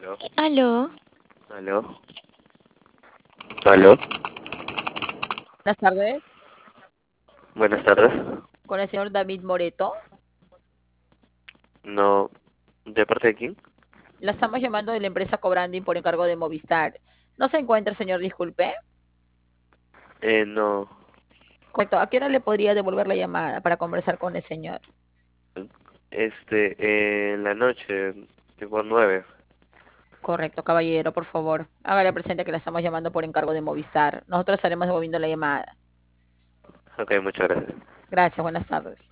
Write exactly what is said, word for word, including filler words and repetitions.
Aló, Aló, aló, aló. Buenas tardes, Buenas tardes. con el señor David Moreto. No, ¿de parte de quién? La estamos llamando de la empresa Cobranding por encargo de Movistar. ¿No se encuentra, señor? Disculpe. Eh, no. Correcto. ¿A qué hora le podría devolver la llamada para conversar con el señor? Este, eh, en la noche, tipo nueve. Correcto, caballero, por favor. Hágale presente que la estamos llamando por encargo de Movistar. Nosotros estaremos devolviendo la llamada. Ok, muchas gracias. Gracias, buenas tardes.